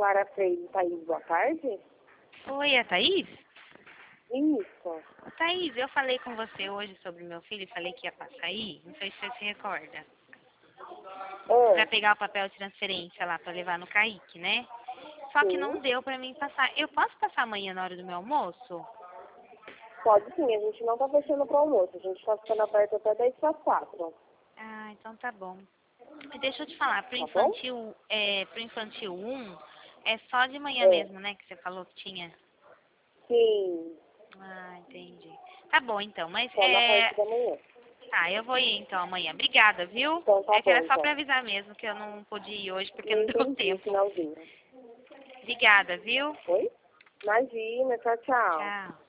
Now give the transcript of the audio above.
Clara Freire. Thaís, boa tarde. Oi, é a Thaís? Isso. Thaís, eu falei com você hoje sobre meu filho e falei que ia passar aí. Não sei se você se recorda. Pra pegar o papel de transferência lá pra levar no Kaique, né? Só que não Sim. deu pra mim passar. Eu posso passar amanhã na hora do meu almoço? Pode sim, a gente não tá fechando pro almoço. A gente tá ficando aberto até 10 para 4. Ah, então tá bom. E deixa eu te falar, pro Tá bom? infantil 1, é só de manhã É. mesmo, né? Que você falou que tinha. Sim. Ah, entendi. Tá bom então, mas Só na parte da manhã. Tá, eu vou ir então amanhã. Obrigada, viu? Então tá É que bom, era só pra então. avisar mesmo que eu não pude ir hoje porque não deu Entendi o tempo. finalzinho. Obrigada, viu? Oi? Imagina, tchau, tchau. Tchau.